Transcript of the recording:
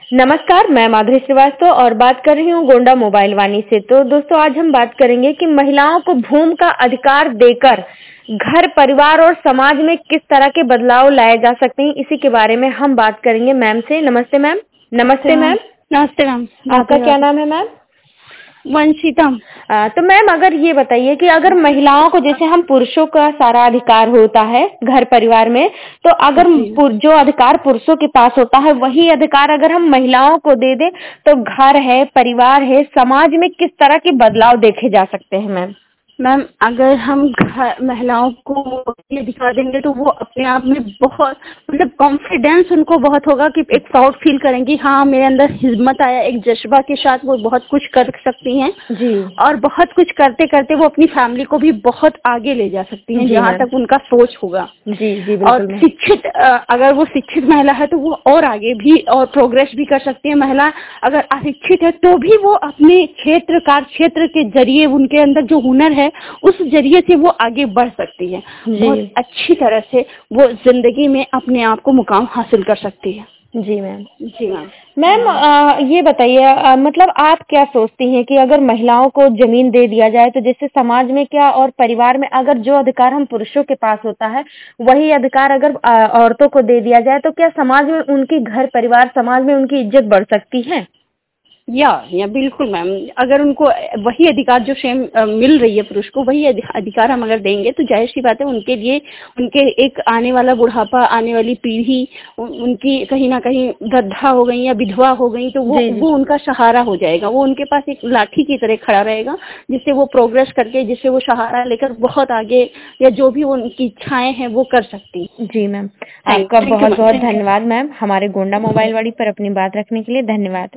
नमस्कार, मैं माधुरी श्रीवास्तव और बात कर रही हूँ गोंडा मोबाइल वाणी से। तो दोस्तों, आज हम बात करेंगे कि महिलाओं को भूमि का अधिकार देकर घर, परिवार और समाज में किस तरह के बदलाव लाए जा सकते हैं, इसी के बारे में हम बात करेंगे मैम से। नमस्ते मैम। नमस्ते मैम। नमस्ते मैम। आपका क्या नाम है मैम? वंशिता। तो मैम, अगर ये बताइए कि अगर महिलाओं को, जैसे हम पुरुषों का सारा अधिकार होता है घर परिवार में, तो अगर जो अधिकार पुरुषों के पास होता है वही अधिकार अगर हम महिलाओं को दे दें तो घर है, परिवार है, समाज में किस तरह के बदलाव देखे जा सकते हैं मैम? मैम, अगर हम महिलाओं को ये दिखा देंगे तो वो अपने आप में बहुत मतलब कॉन्फिडेंस उनको बहुत होगा कि एक प्राउड फील करेंगी, हाँ मेरे अंदर हिम्मत आया, एक जज्बा के साथ वो बहुत कुछ कर सकती हैं जी। और बहुत कुछ करते करते वो अपनी फैमिली को भी बहुत आगे ले जा सकती हैं जहाँ तक उनका सोच होगा। जी जी। और शिक्षित, अगर वो शिक्षित महिला है तो वो और आगे भी और प्रोग्रेस भी कर सकती है। महिला अगर अशिक्षित है तो भी वो अपने कार्य क्षेत्र के जरिए उनके अंदर जो हुनर है उस जरिए से वो आगे बढ़ सकती है, बहुत अच्छी तरह से वो जिंदगी में अपने आप को मुकाम हासिल कर सकती है। जी मैम। जी मैम। मैम, ये बताइए, मतलब आप क्या सोचती हैं कि अगर महिलाओं को जमीन दे दिया जाए तो जैसे समाज में क्या और परिवार में अगर जो अधिकार हम पुरुषों के पास होता है वही अधिकार अगर औरतों को दे दिया जाए तो क्या समाज में उनकी घर, परिवार, समाज में उनकी इज्जत बढ़ सकती है? या बिल्कुल मैम, अगर उनको वही अधिकार जो सेम मिल रही है पुरुष को, वही अधिकार हम अगर देंगे तो जाहिर सी बात है उनके लिए, उनके एक आने वाला बुढ़ापा, आने वाली पीढ़ी उनकी कहीं ना कहीं वृद्धा हो गई या विधवा हो गई तो वो उनका सहारा हो जाएगा। वो उनके पास एक लाठी की तरह खड़ा रहेगा जिससे वो प्रोग्रेस करके, जिससे वो सहारा लेकर बहुत आगे या जो भी उनकी इच्छाएं हैं वो कर सकती। जी मैम, आपका बहुत बहुत धन्यवाद मैम, हमारे गोंडा मोबाइल वाणी पर अपनी बात रखने के लिए। धन्यवाद।